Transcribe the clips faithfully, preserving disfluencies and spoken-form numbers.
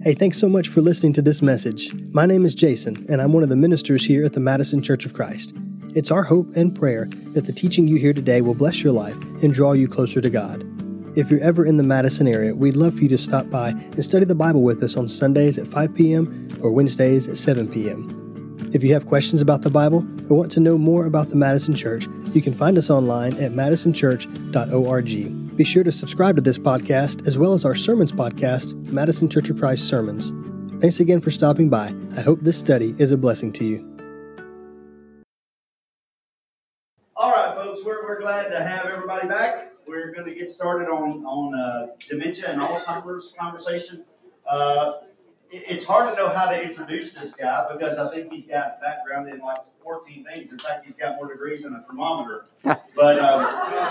Hey, thanks so much for listening to this message. My name is Jason, and I'm one of the ministers here at the Madison Church of Christ. It's our hope and prayer that the teaching you hear today will bless your life and draw you closer to God. If you're ever in the Madison area, we'd love for you to stop by and study the Bible with us on Sundays at five p.m. or Wednesdays at seven p.m. If you have questions about the Bible or want to know more about the Madison Church, you can find us online at madison church dot org. Be sure to subscribe to this podcast as well as our sermons podcast, Madison Church of Christ Sermons. Thanks again for stopping by. I hope this study is a blessing to you. All right, folks, we're, we're glad to have everybody back. We're going to get started on, on uh, dementia and Alzheimer's conversation. Uh, it, it's hard to know how to introduce this guy because I think he's got background in like fourteen things. In fact, he's got more degrees than a thermometer. But um,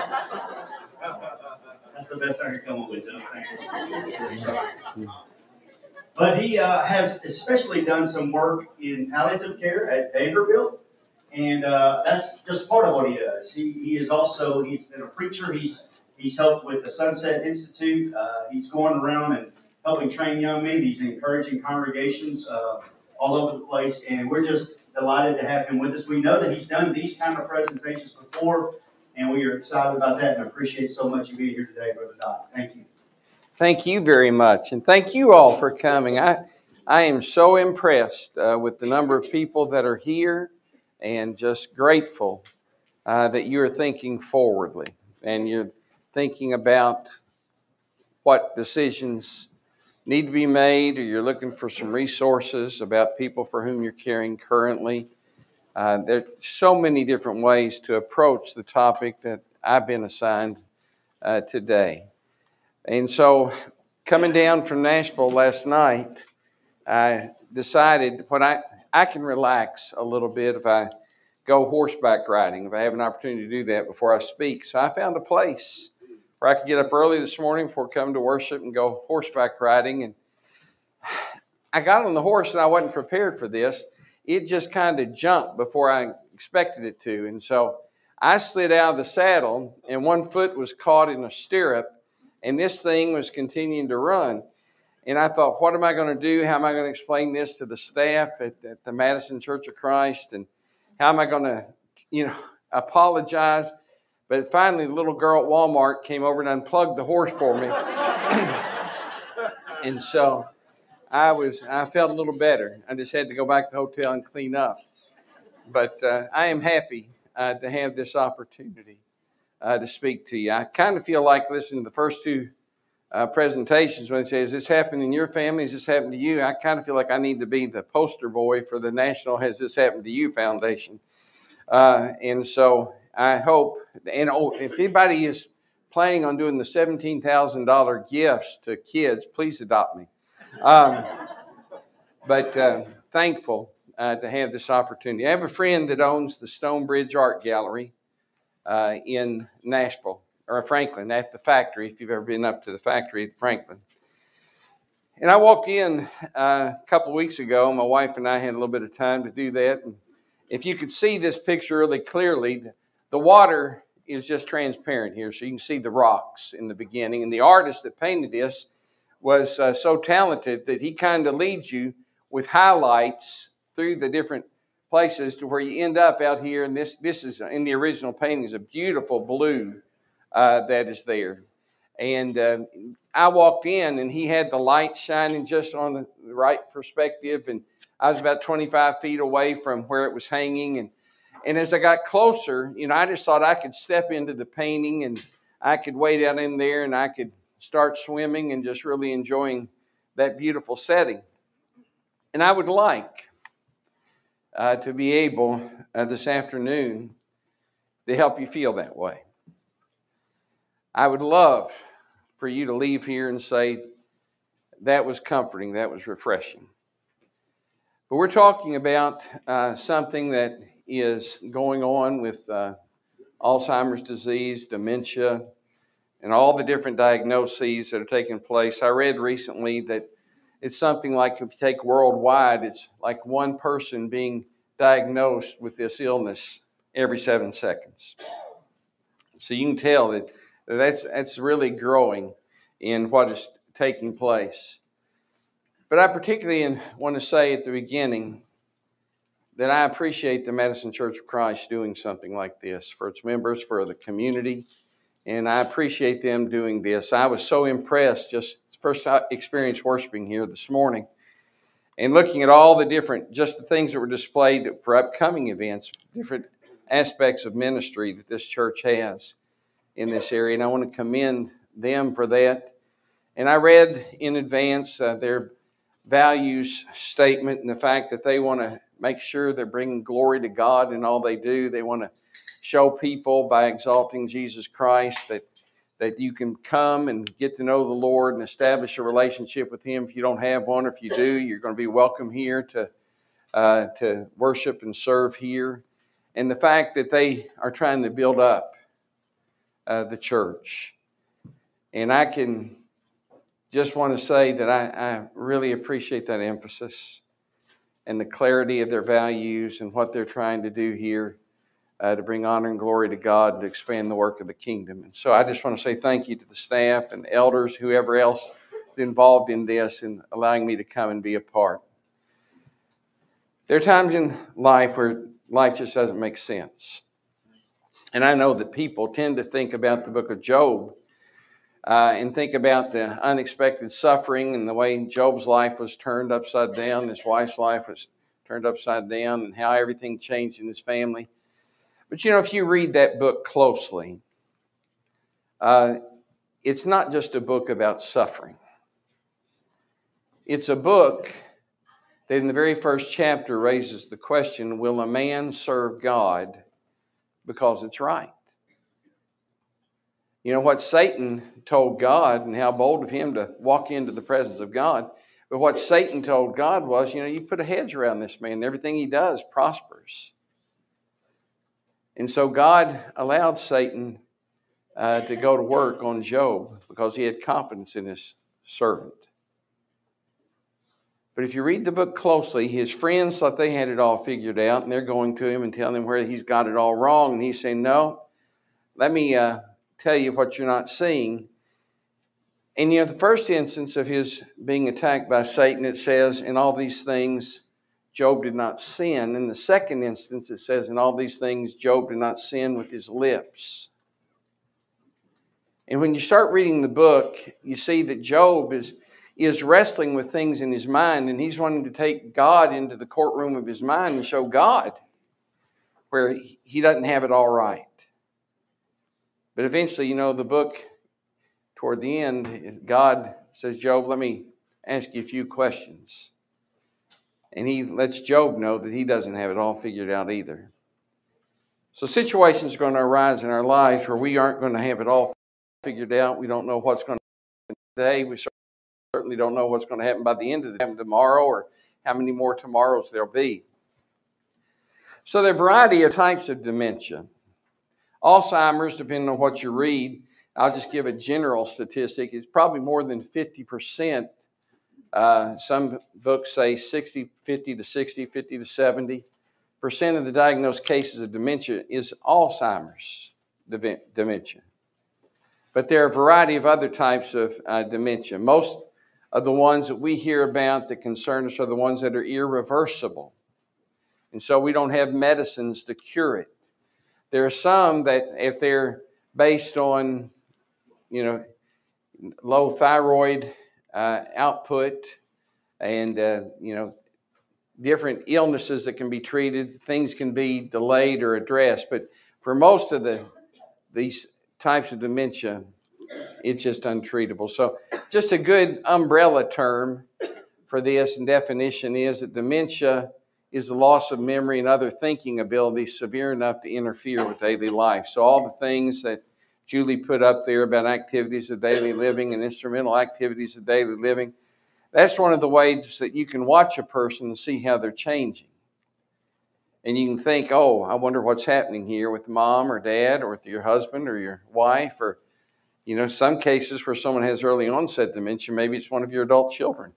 that's the best I can come up with, though. Thanks. But he uh, has especially done some work in palliative care at Vanderbilt. And uh, that's just part of what he does. He, he is also, he's been a preacher. He's he's helped with the Sunset Institute. Uh, he's going around and helping train young men. He's encouraging congregations uh, all over the place. And we're just delighted to have him with us. We know that he's done these kind of presentations before, and we are excited about that and appreciate so much you being here today, Brother Doc. Thank you. Thank you very much. And thank you all for coming. I, I am so impressed uh, with the number of people that are here. And just grateful uh, that you're thinking forwardly and you're thinking about what decisions need to be made, or you're looking for some resources about people for whom you're caring currently. Uh, there's so many different ways to approach the topic that I've been assigned uh, today. And so coming down from Nashville last night, I decided when I I can relax a little bit if I go horseback riding, if I have an opportunity to do that before I speak. So I found a place where I could get up early this morning before coming to worship and go horseback riding. And I got on the horse and I wasn't prepared for this. It just kind of jumped before I expected it to. And so I slid out of the saddle and one foot was caught in a stirrup and this thing was continuing to run. And I thought, what am I going to do? How am I going to explain this to the staff at, at the Madison Church of Christ? And how am I going to, you know, apologize? But finally, the little girl at Walmart came over and unplugged the horse for me. And so I was, I felt a little better. I just had to go back to the hotel and clean up. But uh, I am happy uh, to have this opportunity uh, to speak to you. I kind of feel like listening to the first two Uh, presentations when they say, has this happened in your family? Has this happened to you? I kind of feel like I need to be the poster boy for the National Has This Happened to You Foundation. Uh, and so I hope, and oh, if anybody is planning on doing the seventeen thousand dollars gifts to kids, please adopt me. Um, but uh, thankful uh, to have this opportunity. I have a friend that owns the Stonebridge Art Gallery uh, in Nashville. Or Franklin, at the factory, if you've ever been up to the factory at Franklin. And I walked in uh, a couple of weeks ago. My wife and I had a little bit of time to do that. And if you could see this picture really clearly, the water is just transparent here, so you can see the rocks in the beginning. And the artist that painted this was uh, so talented that he kind of leads you with highlights through the different places to where you end up out here. And this, this is, in the original painting, is a beautiful blue Uh, that is there. And uh, I walked in and he had the light shining just on the right perspective. And I was about twenty-five feet away from where it was hanging. And, and as I got closer, you know, I just thought I could step into the painting and I could wade out in there and I could start swimming and just really enjoying that beautiful setting. And I would like uh, to be able uh, this afternoon to help you feel that way. I would love for you to leave here and say, that was comforting, that was refreshing. But we're talking about uh, something that is going on with uh, Alzheimer's disease, dementia, and all the different diagnoses that are taking place. I read recently that it's something like, if you take worldwide, it's like one person being diagnosed with this illness every seven seconds. So you can tell that That's that's really growing in what is taking place. But I particularly want to say at the beginning that I appreciate the Madison Church of Christ doing something like this for its members, for the community, and I appreciate them doing this. I was so impressed, just first experience worshiping here this morning, and looking at all the different, just the things that were displayed for upcoming events, different aspects of ministry that this church has in this area, and I want to commend them for that. And I read in advance uh, their values statement and the fact that they want to make sure they're bringing glory to God in all they do. They want to show people by exalting Jesus Christ that, that you can come and get to know the Lord and establish a relationship with Him. If you don't have one, or if you do, you're going to be welcome here to, uh, to worship and serve here. And the fact that they are trying to build up uh, the church. And I can just want to say that I, I really appreciate that emphasis and the clarity of their values and what they're trying to do here uh, to bring honor and glory to God and to expand the work of the kingdom. And so I just want to say thank you to the staff and the elders, whoever else is involved in this, and allowing me to come and be a part. There are times in life where life just doesn't make sense. And I know that people tend to think about the book of Job Uh, and think about the unexpected suffering and the way Job's life was turned upside down, his wife's life was turned upside down, and how everything changed in his family. But you know, if you read that book closely, uh, it's not just a book about suffering. It's a book that in the very first chapter raises the question, will a man serve God because it's right? You know, what Satan told God, and how bold of him to walk into the presence of God, but what Satan told God was, you know, you put a hedge around this man, and everything he does prospers. And so God allowed Satan uh, to go to work on Job because he had confidence in his servant. But if you read the book closely, his friends thought they had it all figured out, and they're going to him and telling him where he's got it all wrong. And he's saying, no, let me uh, tell you what you're not seeing. And you know, the first instance of his being attacked by Satan, it says, in all these things, Job did not sin. In the second instance, it says, in all these things, Job did not sin with his lips. And when you start reading the book, you see that Job is, is wrestling with things in his mind, and he's wanting to take God into the courtroom of his mind and show God where he doesn't have it all right. But eventually, you know, the book, toward the end, God says, Job, let me ask you a few questions. And he lets Job know that he doesn't have it all figured out either. So situations are going to arise in our lives where we aren't going to have it all figured out. We don't know what's going to happen today. We certainly don't know what's going to happen by the end of the day, tomorrow, or how many more tomorrows there'll be. So there are a variety of types of dementia. Alzheimer's, depending on what you read, I'll just give a general statistic. It's probably more than fifty percent. Uh, some books say sixty, fifty to sixty, fifty to seventy percent of the diagnosed cases of dementia is Alzheimer's dementia. But there are a variety of other types of uh, dementia. Most of the ones that we hear about that concern us are the ones that are irreversible. And so we don't have medicines to cure it. There are some that, if they're based on, you know, low thyroid uh, output and, uh, you know, different illnesses that can be treated, things can be delayed or addressed. But for most of the these types of dementia, it's just untreatable. So just a good umbrella term for this and definition is that dementia is the loss of memory and other thinking abilities severe enough to interfere with daily life. So all the things that Julie put up there about activities of daily living and instrumental activities of daily living, that's one of the ways that you can watch a person and see how they're changing. And you can think, oh, I wonder what's happening here with mom or dad or with your husband or your wife, or, you know, some cases where someone has early onset dementia, maybe it's one of your adult children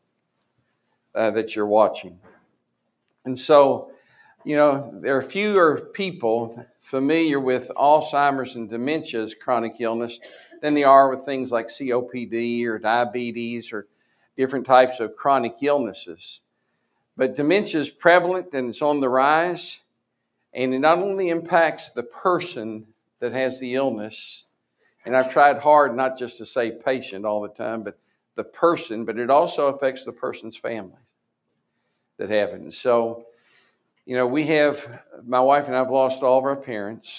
uh, that you're watching. And so, you know, there are fewer people familiar with Alzheimer's and dementia's chronic illness than they are with things like C O P D or diabetes or different types of chronic illnesses. But dementia is prevalent and it's on the rise, and it not only impacts the person that has the illness, and I've tried hard not just to say patient all the time, but the person, but it also affects the person's family that have it. And so, you know, we have, my wife and I have lost all of our parents.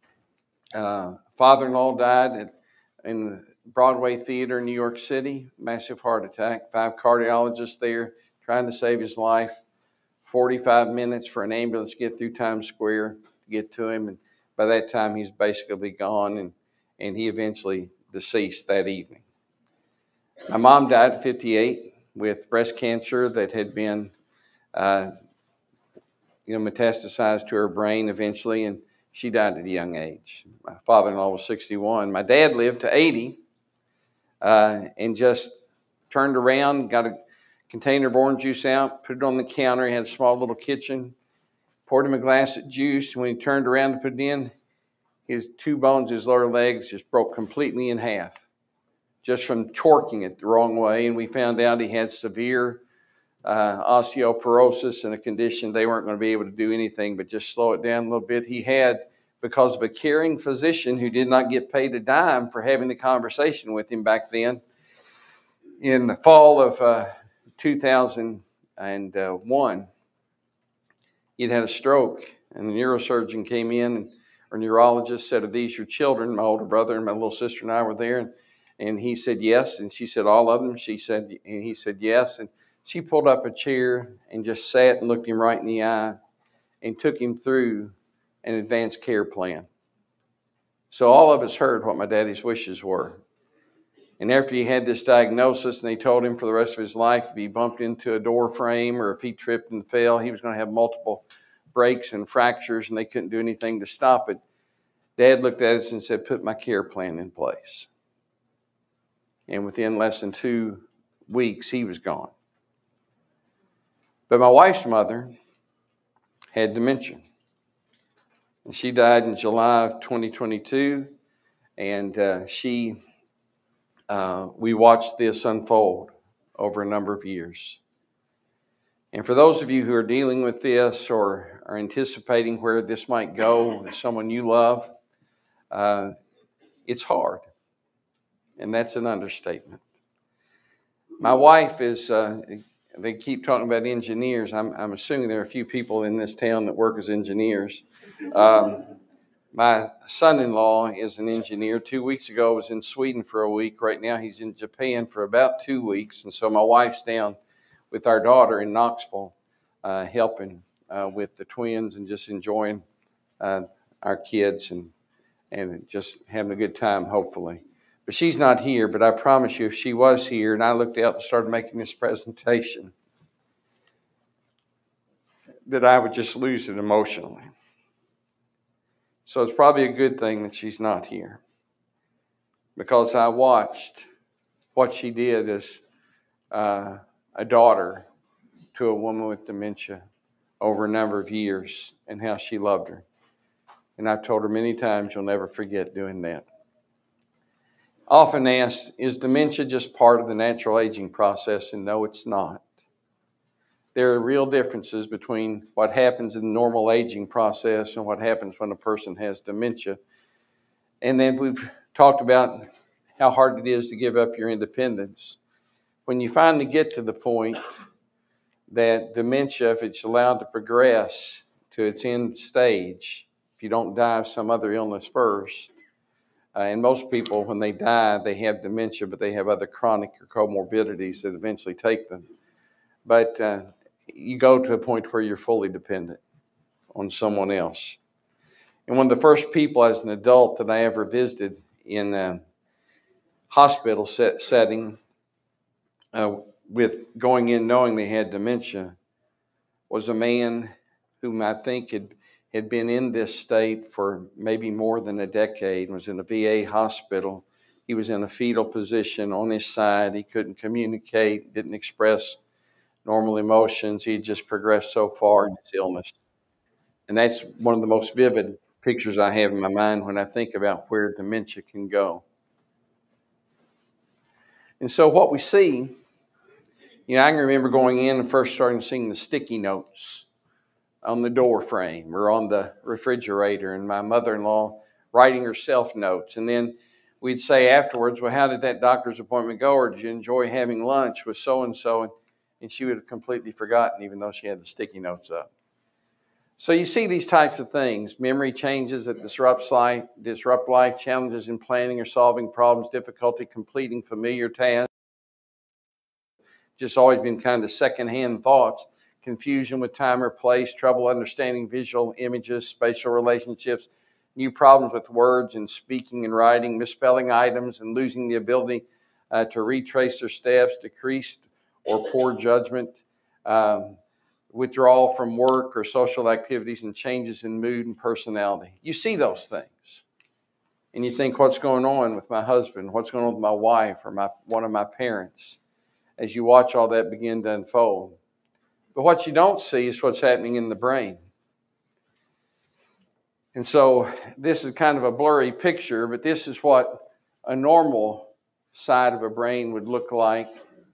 Uh, father-in-law died at, in the Broadway Theater in New York City, massive heart attack, five cardiologists there trying to save his life, forty-five minutes for an ambulance to get through Times Square to get to him. And by that time, he's basically gone, and, and he eventually deceased that evening. My mom died at fifty-eight with breast cancer that had been, uh, you know, metastasized to her brain eventually, and she died at a young age. My father-in-law was sixty-one. My dad lived to eighty uh, and just turned around, got a container of orange juice out, put it on the counter. He had a small little kitchen, poured him a glass of juice. When he turned around to put it in, his two bones, his lower legs, just broke completely in half, just from torquing it the wrong way. And we found out he had severe uh, osteoporosis, and a condition they weren't going to be able to do anything but just slow it down a little bit. He had, because of a caring physician who did not get paid a dime for having the conversation with him back then, in the fall of uh, two thousand one, he'd had a stroke, and the neurosurgeon came in, and our neurologist said, "Are these your children?" My older brother and my little sister and I were there, and, and he said yes, and she said, "All of them?" She said, and he said yes, and she pulled up a chair and just sat and looked him right in the eye and took him through an advanced care plan. So all of us heard what my daddy's wishes were. And after he had this diagnosis, and they told him for the rest of his life, if he bumped into a door frame or if he tripped and fell, he was going to have multiple breaks and fractures, and they couldn't do anything to stop it. Dad looked at us and said, "Put my care plan in place." And within less than two weeks, he was gone. But my wife's mother had dementia. And she died in July of twenty twenty-two. And uh, she, uh, we watched this unfold over a number of years. And for those of you who are dealing with this or are anticipating where this might go with someone you love, uh, it's hard. And that's an understatement. My wife is, uh, they keep talking about engineers. I'm, I'm assuming there are a few people in this town that work as engineers. Um, my son-in-law is an engineer. Two weeks ago, I was in Sweden for a week. Right now, he's in Japan for about two weeks. And so my wife's down with our daughter in Knoxville, uh, helping uh, with the twins and just enjoying uh, our kids and, and just having a good time, hopefully. But she's not here, but I promise you, if she was here and I looked out and started making this presentation, that I would just lose it emotionally. So it's probably a good thing that she's not here, because I watched what she did as uh, a daughter to a woman with dementia over a number of years, and how she loved her. And I've told her many times, you'll never forget doing that. Often asked, is dementia just part of the natural aging process? And no, it's not. There are real differences between what happens in the normal aging process and what happens when a person has dementia. And then we've talked about how hard it is to give up your independence. When you finally get to the point that dementia, if it's allowed to progress to its end stage, if you don't die of some other illness first, Uh, and most people, when they die, they have dementia, but they have other chronic or comorbidities that eventually take them. But uh, you go to a point where you're fully dependent on someone else. And one of the first people as an adult that I ever visited in a hospital set setting uh, with going in knowing they had dementia was a man whom I think had had been in this state for maybe more than a decade, was in a V A hospital. He was in a fetal position on his side. He couldn't communicate, didn't express normal emotions. He had just progressed so far in his illness. And that's one of the most vivid pictures I have in my mind when I think about where dementia can go. And so what we see You know, I can remember going in and first starting seeing the sticky notes on the door frame or on the refrigerator, and my mother-in-law writing herself notes. And then we'd say afterwards, well, how did that doctor's appointment go? Or did you enjoy having lunch with so-and-so? And, and she would have completely forgotten, even though she had the sticky notes up. So you see these types of things, memory changes that disrupts life, disrupt life, challenges in planning or solving problems, difficulty completing familiar tasks, just always been kind of secondhand thoughts, confusion with time or place, trouble understanding visual images, spatial relationships, new problems with words and speaking and writing, misspelling items and losing the ability uh, to retrace their steps, decreased or poor judgment, um, withdrawal from work or social activities, and changes in mood and personality. You see those things. And you think, what's going on with my husband? What's going on with my wife or my one of my parents? As you watch all that begin to unfold. But what you don't see is what's happening in the brain. And so this is kind of a blurry picture, but this is what a normal side of a brain would look like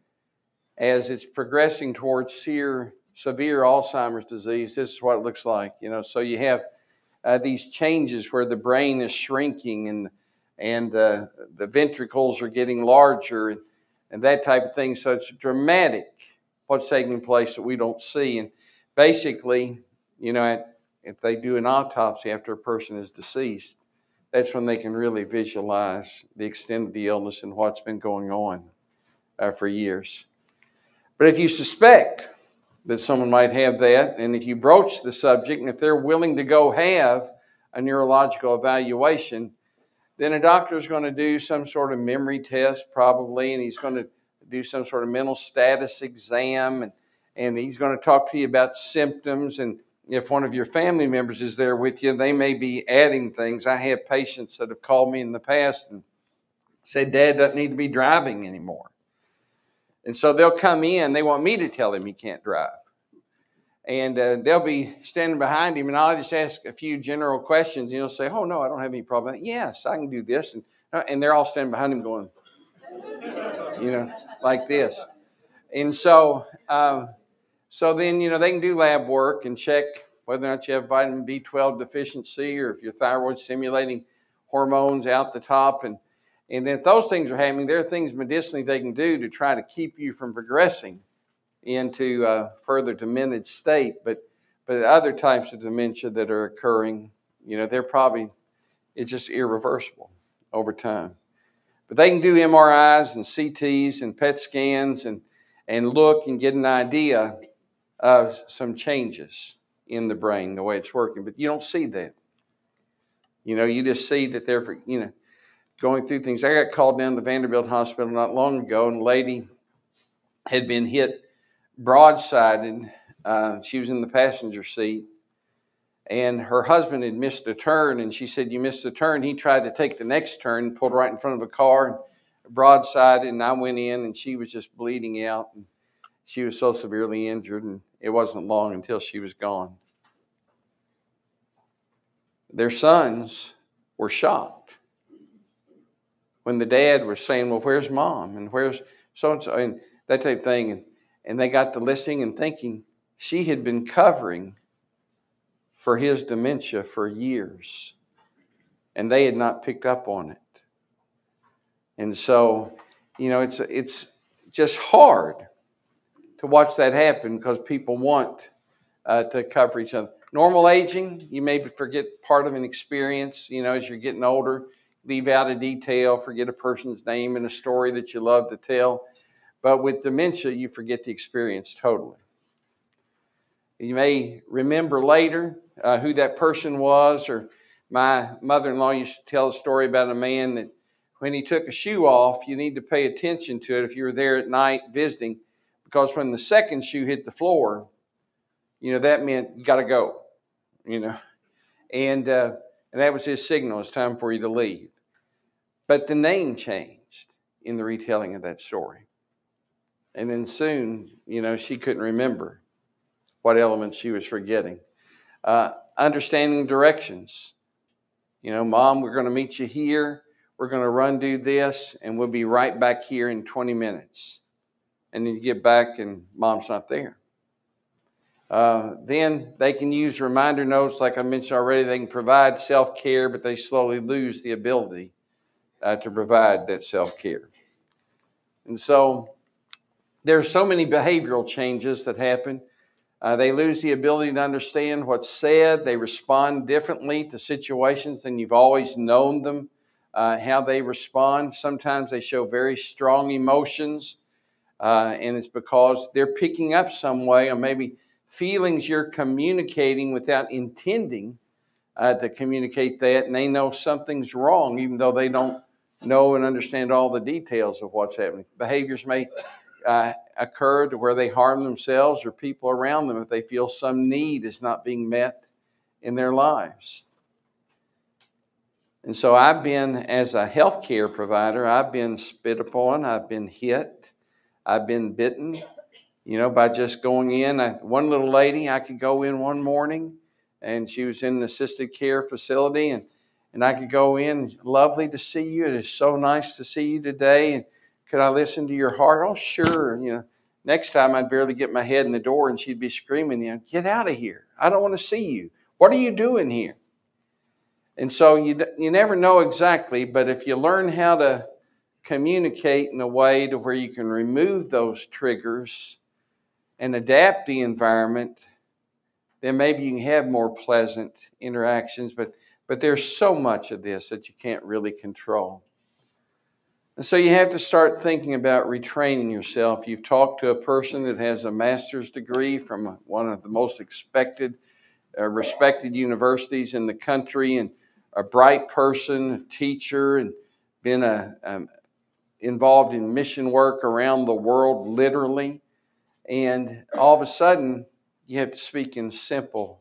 as it's progressing towards severe, severe Alzheimer's disease. This is what it looks like. You know, so you have uh, these changes where the brain is shrinking and and uh, the ventricles are getting larger and that type of thing. So it's dramatic what's taking place that we don't see. And basically, you know, if they do an autopsy after a person is deceased, that's when they can really visualize the extent of the illness and what's been going on uh, for years. But if you suspect that someone might have that, and if you broach the subject, and if they're willing to go have a neurological evaluation, then a doctor is going to do some sort of memory test probably, and he's going to do some sort of mental status exam, and, and he's going to talk to you about symptoms. And if one of your family members is there with you, they may be adding things. I have patients that have called me in the past and said, Dad doesn't need to be driving anymore. And so they'll come in, they want me to tell him he can't drive. And uh, they'll be standing behind him, and I'll just ask a few general questions. And he'll say, oh, no, I don't have any problem. Yes, I can do this. And, and they're all standing behind him going, you know, like this. And so, uh, so then, you know, they can do lab work and check whether or not you have vitamin B twelve deficiency or if your thyroid's stimulating hormones out the top. And, and then if those things are happening, there are things medicinally they can do to try to keep you from progressing into a further diminished state. But but other types of dementia that are occurring, you know, they're probably, it's just irreversible over time. But they can do M R Is and C Ts and P E T scans and, and look and get an idea of some changes in the brain, the way it's working. But you don't see that. You know, you just see that they're, you know, going through things. I got called down to Vanderbilt Hospital not long ago, and a lady had been hit broadsided. Uh, she was in the passenger seat, and her husband had missed a turn, and she said, you missed a turn. He tried to take the next turn, pulled right in front of a car, broadsided, and I went in, and she was just bleeding out, and she was so severely injured, and it wasn't long until she was gone. Their sons were shocked when the dad was saying, well, where's mom, and where's so-and-so, and that type of thing. And, and they got to listening and thinking she had been covering for his dementia for years, and they had not picked up on it. And so, you know, it's it's just hard to watch that happen because people want uh, to cover each other. Normal aging, you may forget part of an experience, you know, as you're getting older, leave out a detail, forget a person's name and a story that you love to tell. But with dementia, you forget the experience totally. You may remember later uh, who that person was, or my mother-in-law used to tell a story about a man that when he took a shoe off, you need to pay attention to it if you were there at night visiting, because when the second shoe hit the floor, you know, that meant you got to go, you know. And, uh, and that was his signal. It's time for you to leave. But the name changed in the retelling of that story. And then soon, you know, she couldn't remember what elements she was forgetting. Uh, understanding directions. You know, Mom, we're going to meet you here. We're going to run do this, and we'll be right back here in twenty minutes. and then you get back and mom's not there. Uh, then they can use reminder notes, like I mentioned already. They can provide self-care, but they slowly lose the ability uh, to provide that self-care. And so there are so many behavioral changes that happen. Uh, they lose the ability to understand what's said. They respond differently to situations than you've always known them, uh, how they respond. Sometimes they show very strong emotions, uh, and it's because they're picking up some way, or maybe feelings you're communicating without intending uh, to communicate that, and they know something's wrong, even though they don't know and understand all the details of what's happening. Behaviors may uh, occur to where they harm themselves or people around them if they feel some need is not being met in their lives. And so I've been, as a healthcare provider, I've been spit upon, I've been hit, I've been bitten. You know, by just going in. I, one little lady, I could go in one morning, and she was in an assisted care facility, and, and I could go in. Lovely to see you. It is so nice to see you today. And could I listen to your heart? Oh, sure. You know, next time I'd barely get my head in the door, and she'd be screaming, you know, get out of here. I don't want to see you. What are you doing here? And so you you never know exactly, but if you learn how to communicate in a way to where you can remove those triggers and adapt the environment, then maybe you can have more pleasant interactions. But, but there's so much of this that you can't really control. And so you have to start thinking about retraining yourself. You've talked to a person that has a master's degree from one of the most expected, uh, respected universities in the country, and a bright person, a teacher, and been a, um, involved in mission work around the world, literally. And all of a sudden, you have to speak in simple,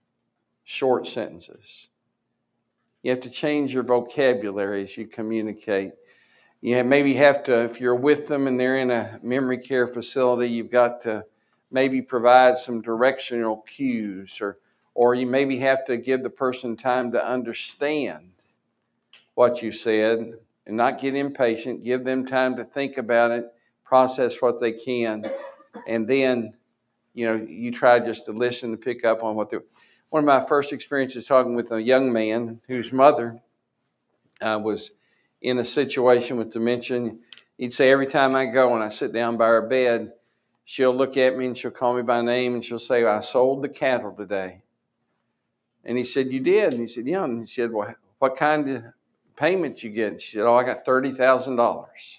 short sentences. You have to change your vocabulary as you communicate. You maybe have to, if you're with them and they're in a memory care facility, you've got to maybe provide some directional cues, or, or you maybe have to give the person time to understand what you said and not get impatient. Give them time to think about it, process what they can. And then, you know, you try just to listen and pick up on what they're. One of my first experiences talking with a young man whose mother uh, was in a situation with dementia. He'd say, every time I go and I sit down by her bed, she'll look at me and she'll call me by name and she'll say, I sold the cattle today. And he said, you did? And he said, yeah. And he said, well, what kind of payment you get? And she said, oh, I got thirty thousand dollars.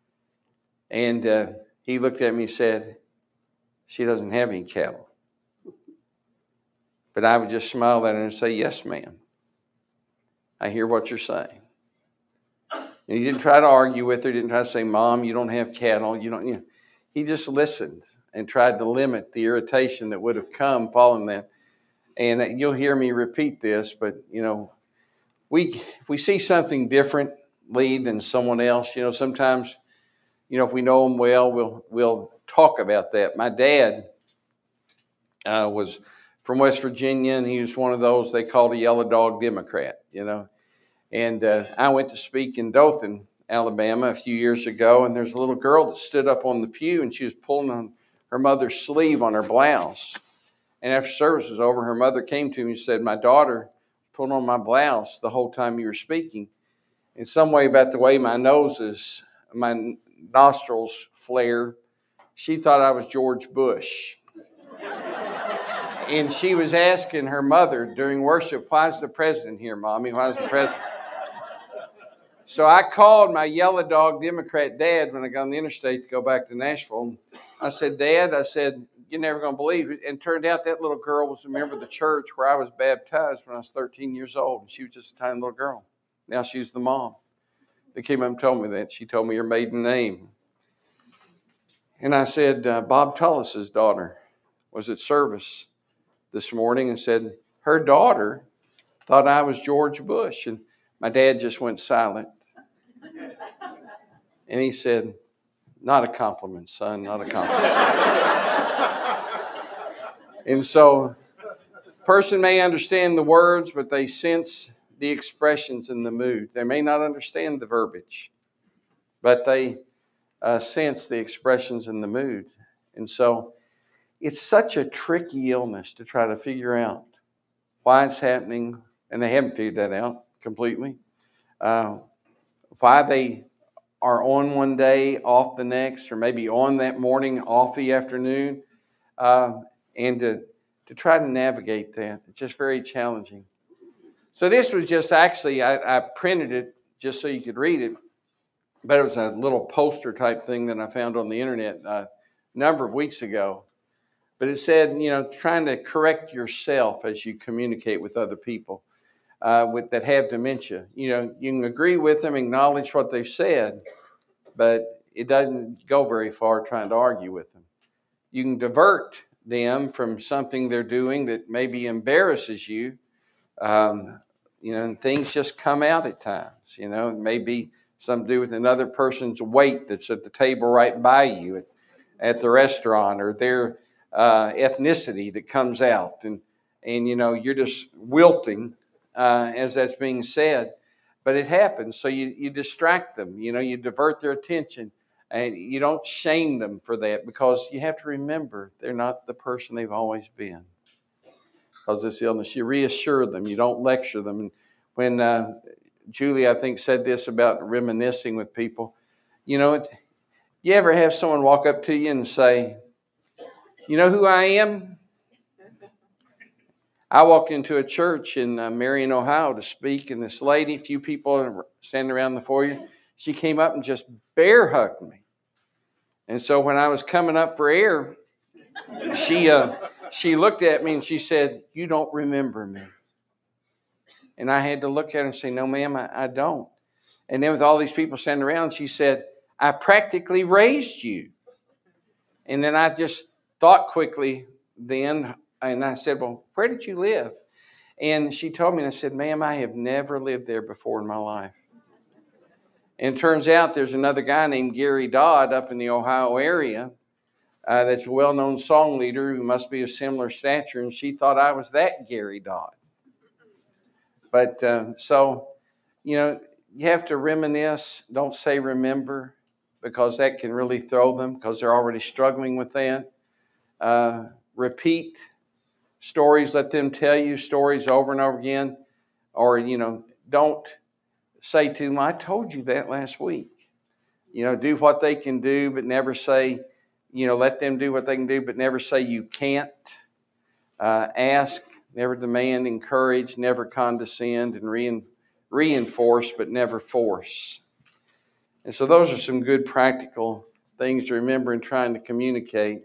And uh, he looked at me and said, she doesn't have any cattle. But I would just smile at her and say, yes, ma'am. I hear what you're saying. And he didn't try to argue with her, didn't try to say, Mom, you don't have cattle. You don't. You know. He just listened and tried to limit the irritation that would have come following that. And you'll hear me repeat this, but, you know, we if we see something differently than someone else, you know, sometimes, you know, if we know them well, we'll we'll talk about that. My dad uh, was from West Virginia, and he was one of those they called a yellow dog Democrat, you know. And uh, I went to speak in Dothan, Alabama, a few years ago, and there's a little girl that stood up on the pew, and she was pulling on her mother's sleeve on her blouse. And after service was over, her mother came to me and said, my daughter pulled on my blouse the whole time you were speaking. In some way, about the way my nose is, my nostrils flare, she thought I was George Bush. And she was asking her mother during worship, why is the president here, Mommy? Why is the president? So I called my yellow dog Democrat dad when I got on the interstate to go back to Nashville. I said, Dad, I said, you're never going to believe it. And it turned out that little girl was a member of the church where I was baptized when I was thirteen years old. And she was just a tiny little girl. Now she's the mom. They came up and told me that. She told me her maiden name. And I said, uh, Bob Tullis's daughter was at service this morning and said, her daughter thought I was George Bush. And my dad just went silent. And he said, not a compliment, son, not a compliment. And so a person may understand the words, but they sense the expressions and the mood. They may not understand the verbiage, but they uh, sense the expressions in the mood. And so it's such a tricky illness to try to figure out why it's happening, and they haven't figured that out completely. Uh, why they are on one day, off the next, or maybe on that morning, off the afternoon, uh, and to, to try to navigate that. It's just very challenging. So this was just actually, I, I printed it just so you could read it, but it was a little poster type thing that I found on the internet uh, a number of weeks ago. But it said, you know, trying to correct yourself as you communicate with other people uh, with, that have dementia. You know, you can agree with them, acknowledge what they've said, but it doesn't go very far trying to argue with them. You can divert them from something they're doing that maybe embarrasses you. Um, you know, and things just come out at times. You know, it may be something to do with another person's weight that's at the table right by you at, at the restaurant, or their uh, ethnicity that comes out. And, and, you know, you're just wilting uh, as that's being said. But it happens, so you, you distract them. You know, you divert their attention. And you don't shame them for that, because you have to remember they're not the person they've always been. Because this illness, you reassure them, you don't lecture them. And when uh, Julie, I think, said this about reminiscing with people, you know, you ever have someone walk up to you and say, you know who I am? I walked into a church in uh, Marion, Ohio to speak, and this lady, a few people standing around the foyer, she came up and just bear hugged me. And so when I was coming up for air, she uh, she looked at me and she said, "You don't remember me." And I had to look at her and say, "No, ma'am, I, I don't." And then with all these people standing around, she said, "I practically raised you." And then I just thought quickly then, and I said, "Well, where did you live?" And she told me, and I said, "Ma'am, I have never lived there before in my life." And it turns out there's another guy named Gary Dodd up in the Ohio area uh, that's a well-known song leader who must be of similar stature, and she thought I was that Gary Dodd. But uh, so, you know, you have to reminisce. Don't say remember, because that can really throw them, because they're already struggling with that. Uh, repeat stories. Let them tell you stories over and over again. Or, you know, don't say to them, "I told you that last week." You know, do what they can do, but never say, you know, let them do what they can do, but never say you can't. Uh, ask, never demand, encourage, never condescend, and rein, reinforce, but never force. And so those are some good practical things to remember in trying to communicate.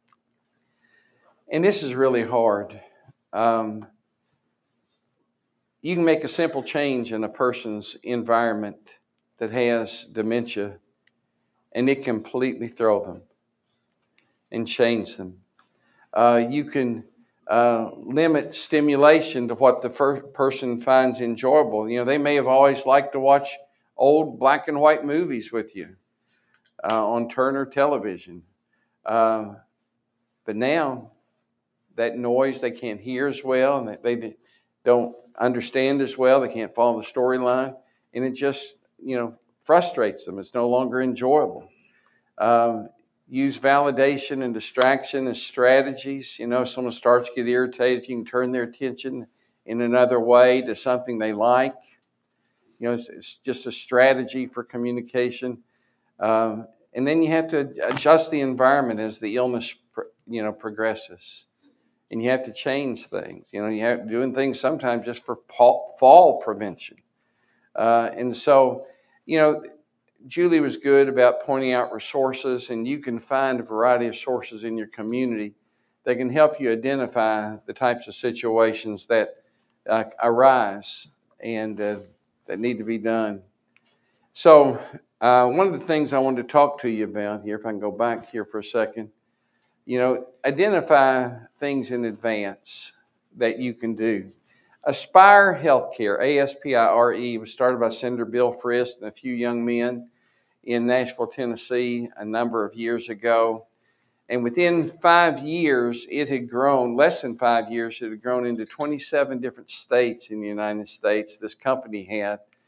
And this is really hard. Um, You can make a simple change in a person's environment that has dementia, and it completely throw them and change them. Uh, you can uh, limit stimulation to what the first person finds enjoyable. You know, they may have always liked to watch old black and white movies with you uh, on Turner television. Uh, but now that noise they can't hear as well, and they don't understand as well. They can't follow the storyline, and it just, you know, frustrates them. It's no longer enjoyable. Um, use validation and distraction as strategies. You know, if someone starts to get irritated, you can turn their attention in another way to something they like. You know, it's, it's just a strategy for communication. Um, and then you have to adjust the environment as the illness, you know, progresses. And you have to change things. You know, you have doing things sometimes just for fall prevention. Uh, and so, you know, Julie was good about pointing out resources, and you can find a variety of sources in your community that can help you identify the types of situations that uh, arise and uh, that need to be done. So uh, one of the things I wanted to talk to you about here, if I can go back here for a second, you know, identify things in advance that you can do. Aspire Healthcare, A S P I R E, was started by Senator Bill Frist and a few young men in Nashville, Tennessee, a number of years ago. And within five years, it had grown, less than five years, it had grown into twenty-seven different states in the United States, this company had.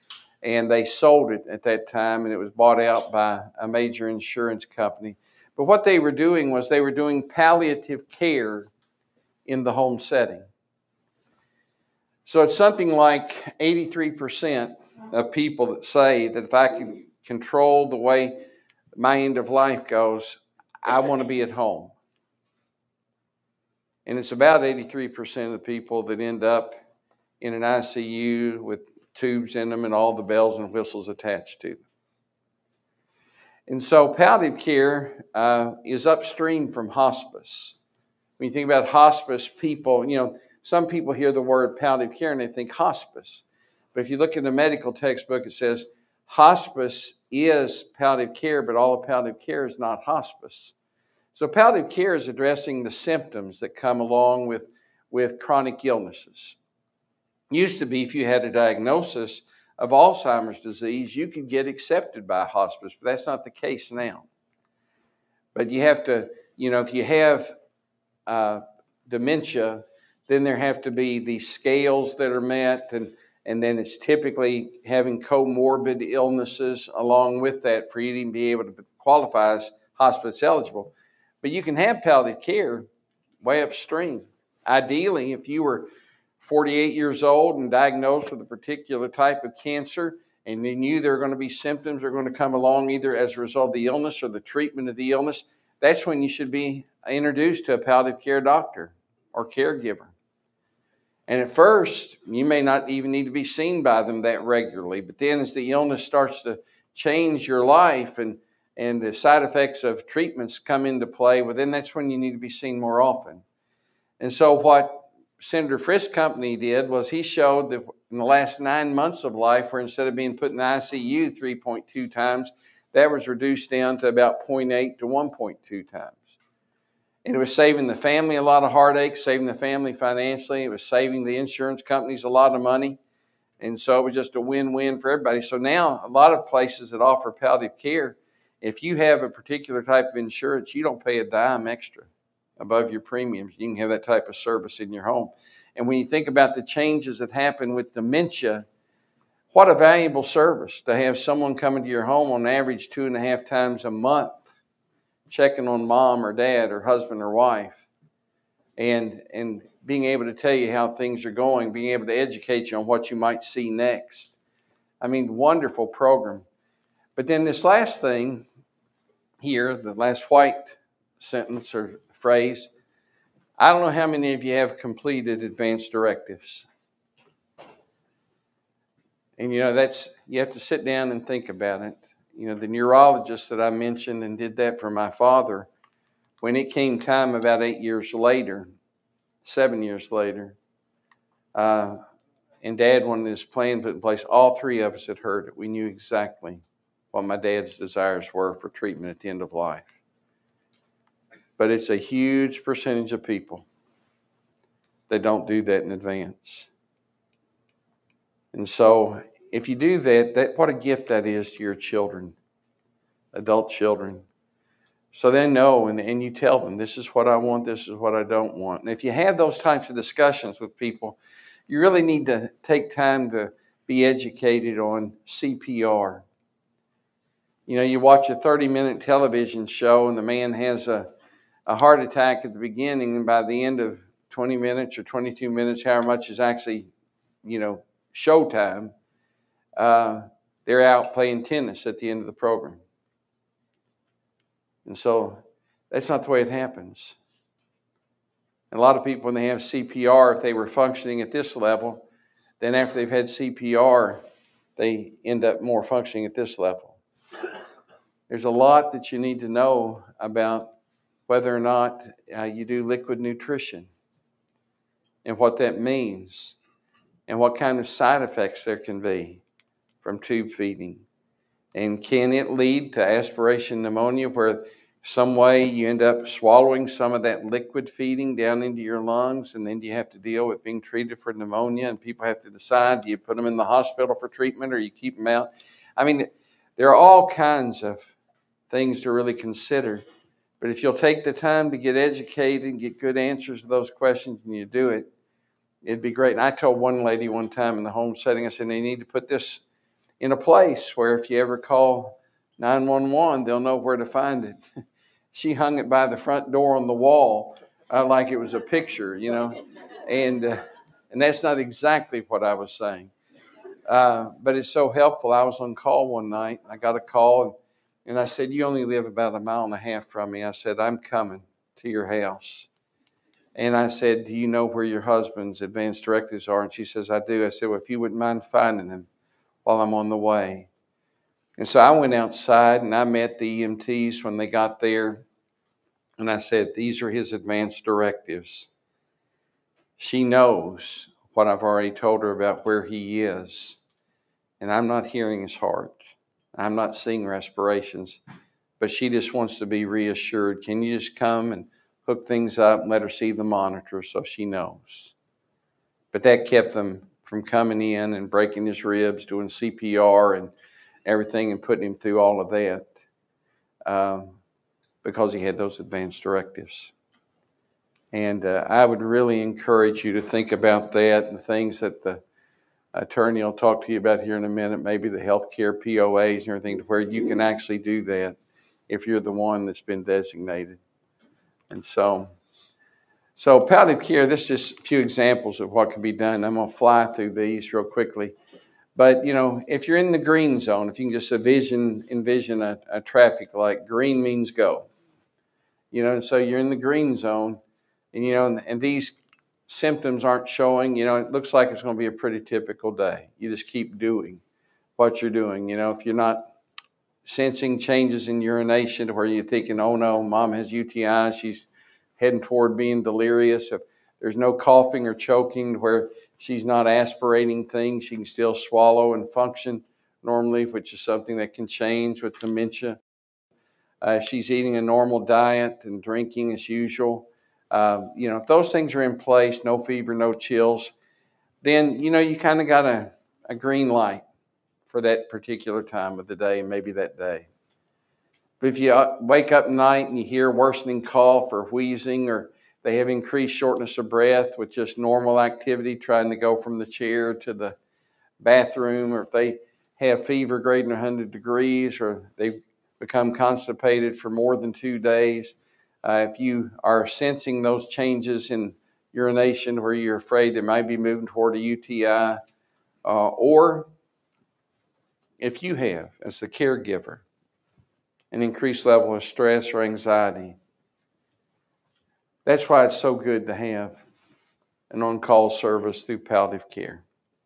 and they sold it at that time, and it was bought out by a major insurance company. But what they were doing was they were doing palliative care in the home setting. So it's something like eighty-three percent of people that say that if I can control the way my end of life goes, I want to be at home. And it's about eighty-three percent of the people that end up in an I C U with tubes in them and all the bells and whistles attached to them. And so palliative care uh, is upstream from hospice. When you think about hospice, people, you know, some people hear the word palliative care and they think hospice. But if you look in the medical textbook, it says hospice is palliative care, but all of palliative care is not hospice. So palliative care is addressing the symptoms that come along with, with chronic illnesses. It used to be if you had a diagnosis of Alzheimer's disease, you could get accepted by hospice, but that's not the case now. But you have to, you know, if you have uh, dementia, then there have to be these scales that are met, and, and then it's typically having comorbid illnesses along with that for you to even be able to qualify as hospice eligible. But you can have palliative care way upstream. Ideally, if you were forty-eight years old and diagnosed with a particular type of cancer, and they knew there were going to be symptoms that are going to come along either as a result of the illness or the treatment of the illness, that's when you should be introduced to a palliative care doctor or caregiver. And at first, you may not even need to be seen by them that regularly, but then as the illness starts to change your life and, and the side effects of treatments come into play, well, then that's when you need to be seen more often. And so what Senator Frist's company did was he showed that in the last nine months of life, where instead of being put in the I C U three point two times, that was reduced down to about zero point eight to one point two times. And it was saving the family a lot of heartache, saving the family financially. It was saving the insurance companies a lot of money. And so it was just a win-win for everybody. So now a lot of places that offer palliative care, if you have a particular type of insurance, you don't pay a dime extra above your premiums. You can have that type of service in your home. And when you think about the changes that happen with dementia, what a valuable service to have someone coming to your home on average two and a half times a month, checking on mom or dad or husband or wife, and, and being able to tell you how things are going, being able to educate you on what you might see next. I mean, wonderful program. But then this last thing here, the last white sentence or phrase, I don't know how many of you have completed advanced directives. And, you know, that's, you have to sit down and think about it. You know, the neurologist that I mentioned and did that for my father, when it came time about eight years later, seven years later, uh, and Dad wanted his plan put in place, all three of us had heard it. We knew exactly what my dad's desires were for treatment at the end of life. But it's a huge percentage of people that don't do that in advance. And so if you do that, that what a gift that is to your children, adult children. So they know, and, and you tell them, this is what I want, this is what I don't want. And if you have those types of discussions with people, you really need to take time to be educated on C P R. You know, you watch a thirty-minute television show and the man has a, a heart attack at the beginning, and by the end of twenty minutes or twenty-two minutes, however much is actually, you know, showtime, uh, they're out playing tennis at the end of the program. And so that's not the way it happens. And a lot of people, when they have C P R, if they were functioning at this level, then after they've had C P R, they end up more functioning at this level. There's a lot that you need to know about whether or not uh, you do liquid nutrition and what that means and what kind of side effects there can be from tube feeding. And can it lead to aspiration pneumonia, where some way you end up swallowing some of that liquid feeding down into your lungs, and then you have to deal with being treated for pneumonia, and people have to decide, do you put them in the hospital for treatment or you keep them out? I mean, there are all kinds of things to really consider. But if you'll take the time to get educated and get good answers to those questions and you do it, it'd be great. And I told one lady one time in the home setting, I said, they need to put this in a place where if you ever call nine one one, they'll know where to find it. She hung it by the front door on the wall uh, like it was a picture, you know. And, uh, and that's not exactly what I was saying. Uh, but it's so helpful. I was on call one night. I got a call, and, and I said, you only live about a mile and a half from me. I said, I'm coming to your house. And I said, do you know where your husband's advance directives are? And she says, I do. I said, well, if you wouldn't mind finding them while I'm on the way. And so I went outside, and I met the E M Ts when they got there. And I said, these are his advance directives. She knows what I've already told her about where he is. And I'm not hearing his heart. I'm not seeing respirations. But she just wants to be reassured. Can you just come and hook things up and let her see the monitor so she knows? But that kept them from coming in and breaking his ribs, doing C P R and everything, and putting him through all of that um, because he had those advance directives. And uh, I would really encourage you to think about that and things that the attorney will talk to you about here in a minute, maybe the healthcare P O As and everything, to where you can actually do that if you're the one that's been designated. And so, so palliative care, this is just a few examples of what can be done. I'm going to fly through these real quickly. But, you know, if you're in the green zone, if you can just envision, envision a, a traffic light, green means go. You know, and so you're in the green zone, and, you know, and, and these symptoms aren't showing, you know, it looks like it's going to be a pretty typical day. You just keep doing what you're doing. You know, if you're not sensing changes in urination to where you're thinking, oh no, mom has U T I, she's heading toward being delirious. If there's no coughing or choking to where she's not aspirating things, she can still swallow and function normally, which is something that can change with dementia. Uh, if she's eating a normal diet and drinking as usual, uh, you know, if those things are in place, no fever, no chills, then, you know, you kind of got a, a green light for that particular time of the day and maybe that day. But if you wake up at night and you hear worsening cough or wheezing, or they have increased shortness of breath with just normal activity, trying to go from the chair to the bathroom, or if they have fever greater than one hundred degrees, or they've become constipated for more than two days, uh, if you are sensing those changes in urination where you're afraid they might be moving toward a U T I, uh, or if you have, as the caregiver, an increased level of stress or anxiety, that's why it's so good to have an on-call service through palliative care.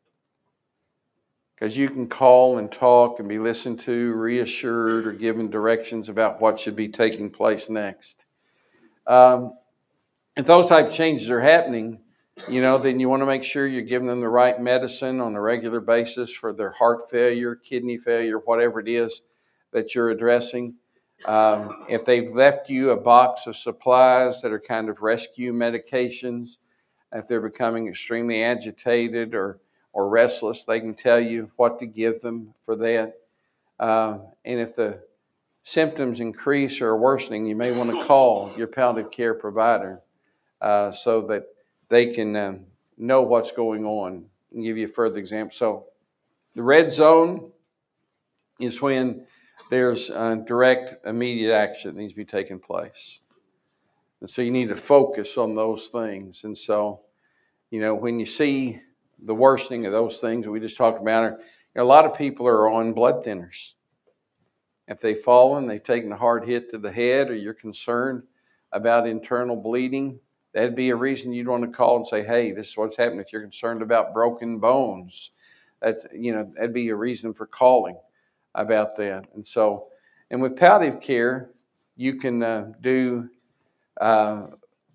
Because you can call and talk and be listened to, reassured, or given directions about what should be taking place next. Um, if those type of changes are happening, you know, then you want to make sure you're giving them the right medicine on a regular basis for their heart failure, kidney failure, whatever it is that you're addressing. Um, if they've left you a box of supplies that are kind of rescue medications, if they're becoming extremely agitated or, or restless, they can tell you what to give them for that. Uh, and if the symptoms increase or are worsening, you may want to call your palliative care provider uh, so that they can um, know what's going on and give you a further example. So the red zone is when there's uh, direct, immediate action that needs to be taking place. And so you need to focus on those things. And so, you know, when you see the worsening of those things that we just talked about, are, you know, a lot of people are on blood thinners. If they've fallen, they've taken a hard hit to the head, or you're concerned about internal bleeding, that'd be a reason you'd want to call and say, hey, this is what's happening. If you're concerned about broken bones, that's, you know, that'd be a reason for calling about that. And so, and with palliative care, you can uh, do uh,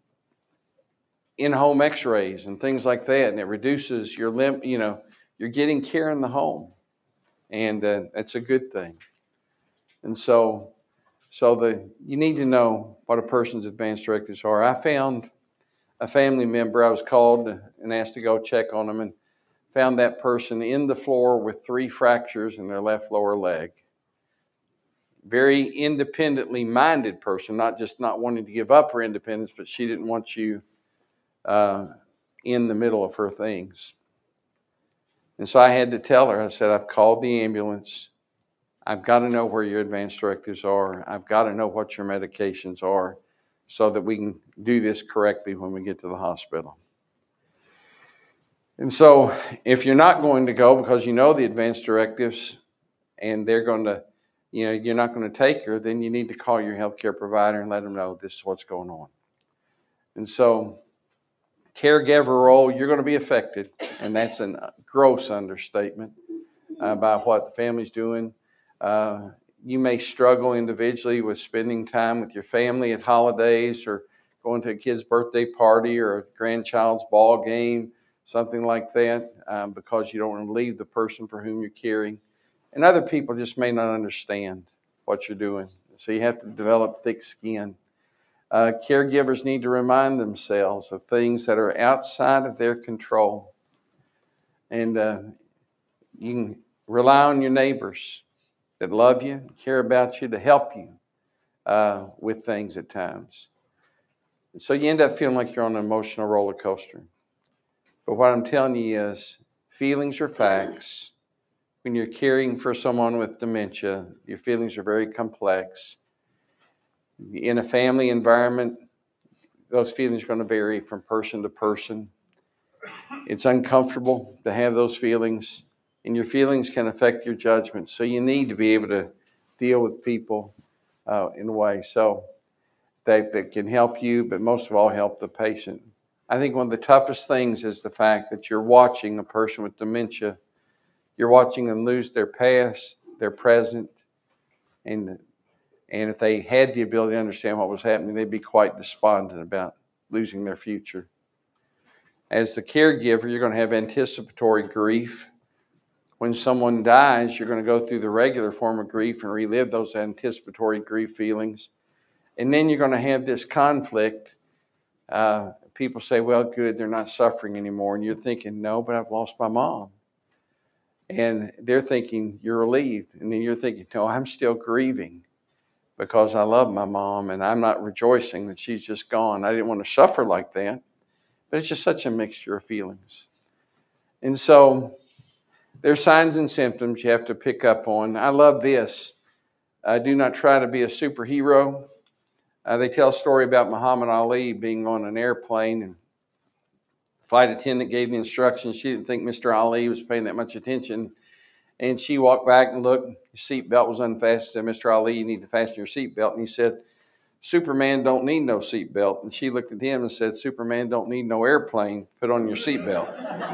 in-home x-rays and things like that, and it reduces your limb, you know, you're getting care in the home, and uh, that's a good thing. And so, so the you need to know what a person's advance directives are. I found a family member, I was called and asked to go check on them, and found that person in the floor with three fractures in their left lower leg. Very independently minded person, not just not wanting to give up her independence, but she didn't want you uh, in the middle of her things. And so I had to tell her, I said, I've called the ambulance. I've got to know where your advance directives are. I've got to know what your medications are so that we can do this correctly when we get to the hospital. And so if you're not going to go because you know the advance directives and they're going to, you know, you're not going to take her, then you need to call your healthcare provider and let them know this is what's going on. And so caregiver role, you're going to be affected, and that's a gross understatement uh, by what the family's doing. Uh, you may struggle individually with spending time with your family at holidays or going to a kid's birthday party or a grandchild's ball game, something like that, um, because you don't want to leave the person for whom you're caring. And other people just may not understand what you're doing. So you have to develop thick skin. Uh, caregivers need to remind themselves of things that are outside of their control. And uh, you can rely on your neighbors that love you, care about you, to help you uh, with things at times. And so you end up feeling like you're on an emotional roller coaster. But what I'm telling you is feelings are facts. When you're caring for someone with dementia, your feelings are very complex. In a family environment, those feelings are going to vary from person to person. It's uncomfortable to have those feelings, and your feelings can affect your judgment. So you need to be able to deal with people uh, in a way so that, that can help you, but most of all, help the patient. I think one of the toughest things is the fact that you're watching a person with dementia. You're watching them lose their past, their present, and and if they had the ability to understand what was happening, they'd be quite despondent about losing their future. As the caregiver, you're going to have anticipatory grief. When someone dies, you're going to go through the regular form of grief and relive those anticipatory grief feelings. And then you're going to have this conflict. Uh, people say, well, good, they're not suffering anymore. And you're thinking, no, but I've lost my mom. And they're thinking you're relieved. And then you're thinking, no, I'm still grieving because I love my mom and I'm not rejoicing that she's just gone. I didn't want to suffer like that. But it's just such a mixture of feelings. And so there's signs and symptoms you have to pick up on. I love this. Uh, do not try to be a superhero. Uh, they tell a story about Muhammad Ali being on an airplane, and the flight attendant gave the instructions. She didn't think Mister Ali was paying that much attention. And she walked back and looked. His seatbelt was unfastened. Said, Mister Ali, you need to fasten your seatbelt. And he said, Superman don't need no seatbelt. And she looked at him and said, Superman don't need no airplane. Put on your seatbelt.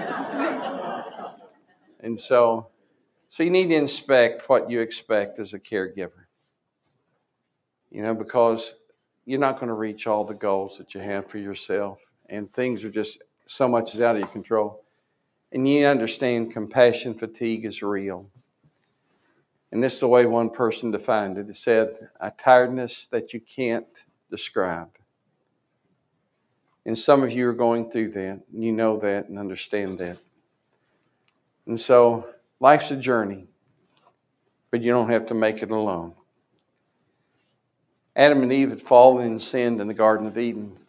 And so, so you need to inspect what you expect as a caregiver. You know, because you're not going to reach all the goals that you have for yourself. And things are just, so much is out of your control. And you understand compassion fatigue is real. And this is the way one person defined it. It said, a tiredness that you can't describe. And some of you are going through that, and you know that and understand that. And so life's a journey, but you don't have to make it alone. Adam and Eve had fallen and sinned in the Garden of Eden.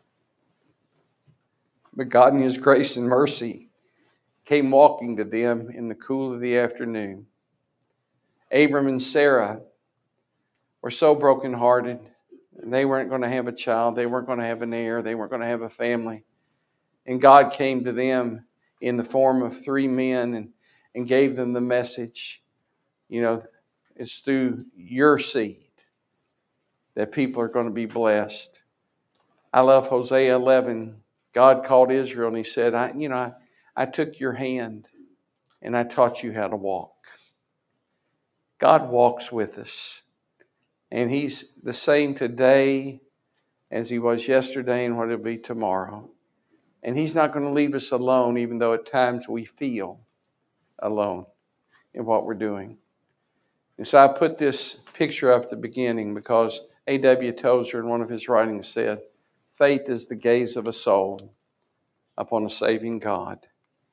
But God in His grace and mercy came walking to them in the cool of the afternoon. Abram and Sarah were so brokenhearted. They weren't going to have a child. They weren't going to have an heir. They weren't going to have a family. And God came to them in the form of three men and, and gave them the message, you know, it's through your seed that people are going to be blessed. I love Hosea eleven. God called Israel and He said, I, you know, I, I took your hand and I taught you how to walk. God walks with us. And He's the same today as He was yesterday and what He'll be tomorrow. And He's not going to leave us alone, even though at times we feel alone in what we're doing. And so I put this picture up at the beginning because A W Tozer in one of his writings said, faith is the gaze of a soul upon a saving God.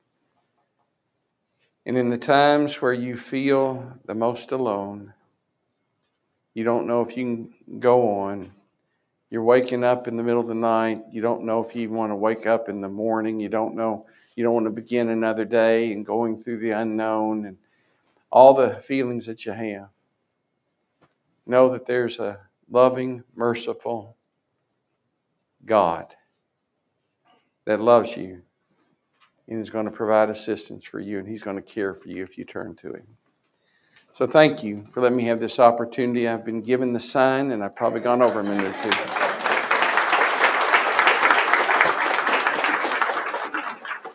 And in the times where you feel the most alone, you don't know if you can go on, You're waking up in the middle of the night. You don't know if you even want to wake up in the morning. You don't know. You don't want to begin another day and going through the unknown and all the feelings that you have. Know that there's a loving, merciful God that loves you and is going to provide assistance for you, and He's going to care for you if you turn to Him. So thank you for letting me have this opportunity. I've been given the sign, and I've probably gone over a minute or two.